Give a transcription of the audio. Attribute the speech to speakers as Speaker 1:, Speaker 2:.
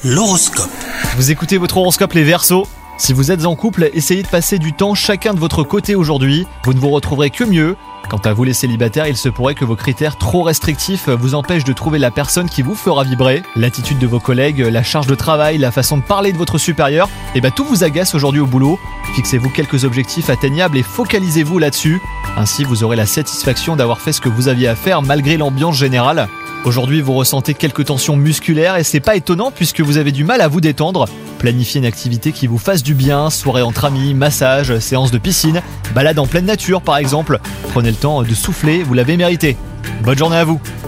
Speaker 1: L'horoscope.
Speaker 2: Vous écoutez votre horoscope les Verseaux. Si vous êtes en couple, essayez de passer du temps chacun de votre côté aujourd'hui. Vous ne vous retrouverez que mieux. Quant à vous les célibataires, il se pourrait que vos critères trop restrictifs vous empêchent de trouver la personne qui vous fera vibrer. L'attitude de vos collègues, la charge de travail, la façon de parler de votre supérieur, tout vous agace aujourd'hui au boulot. Fixez-vous quelques objectifs atteignables et focalisez-vous là-dessus. Ainsi, vous aurez la satisfaction d'avoir fait ce que vous aviez à faire malgré l'ambiance générale. Aujourd'hui, vous ressentez quelques tensions musculaires et c'est pas étonnant puisque vous avez du mal à vous détendre. Planifiez une activité qui vous fasse du bien, soirée entre amis, massage, séance de piscine, balade en pleine nature par exemple. Prenez le temps de souffler, vous l'avez mérité. Bonne journée à vous.